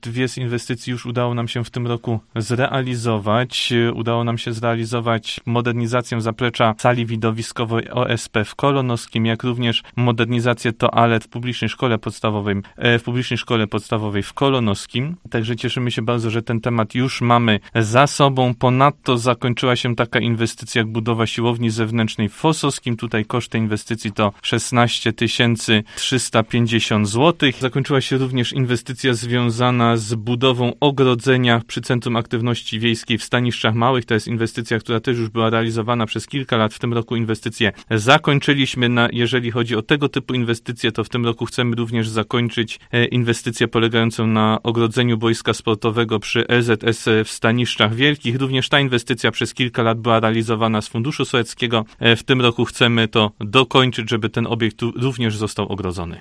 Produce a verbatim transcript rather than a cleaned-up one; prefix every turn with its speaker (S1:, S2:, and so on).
S1: Dwie z inwestycji już udało nam się w tym roku zrealizować. Udało nam się zrealizować modernizację zaplecza sali widowiskowej O S P w Kolonowskim, jak również modernizację toalet w publicznej szkole podstawowej, w publicznej szkole podstawowej w Kolonowskim. Także cieszymy się bardzo, że ten temat już mamy za sobą. Ponadto zakończyła się taka inwestycja jak budowa siłowni zewnętrznej w Fosowskim. Tutaj koszt tej inwestycji to szesnaście tysięcy trzysta pięćdziesiąt złotych. Zakończyła się również inwestycja związana z budową ogrodzenia przy Centrum Aktywności Wiejskiej w Staniszczach Małych. To jest inwestycja, która też już była realizowana przez kilka lat. W tym roku inwestycję zakończyliśmy. Na, jeżeli chodzi o tego typu inwestycje, to w tym roku chcemy również zakończyć e, inwestycję polegającą na ogrodzeniu boiska sportowego przy L Z S w Staniszczach Wielkich. Również ta inwestycja przez kilka lat była realizowana z Funduszu Sołeckiego. E, w tym roku chcemy to dokończyć, żeby ten obiekt również został ogrodzony.